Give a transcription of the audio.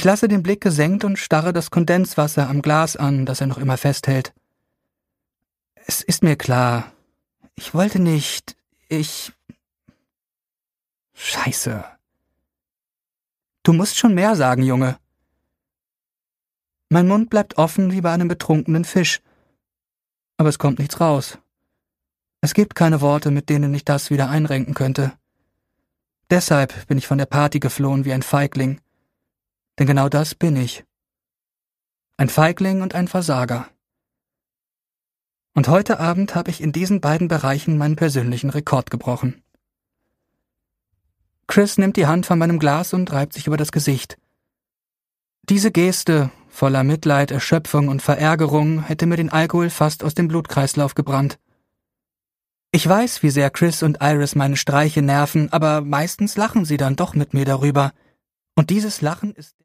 Ich lasse den Blick gesenkt und starre das Kondenswasser am Glas an, das er noch immer festhält. Es ist mir klar. Ich wollte nicht. Scheiße. Du musst schon mehr sagen, Junge. Mein Mund bleibt offen wie bei einem betrunkenen Fisch. Aber es kommt nichts raus. Es gibt keine Worte, mit denen ich das wieder einrenken könnte. Deshalb bin ich von der Party geflohen wie ein Feigling. Denn genau das bin ich. Ein Feigling und ein Versager. Und heute Abend habe ich in diesen beiden Bereichen meinen persönlichen Rekord gebrochen. Chris nimmt die Hand von meinem Glas und reibt sich über das Gesicht. Diese Geste, voller Mitleid, Erschöpfung und Verärgerung, hätte mir den Alkohol fast aus dem Blutkreislauf gebrannt. Ich weiß, wie sehr Chris und Iris meine Streiche nerven, aber meistens lachen sie dann doch mit mir darüber. Und dieses Lachen ist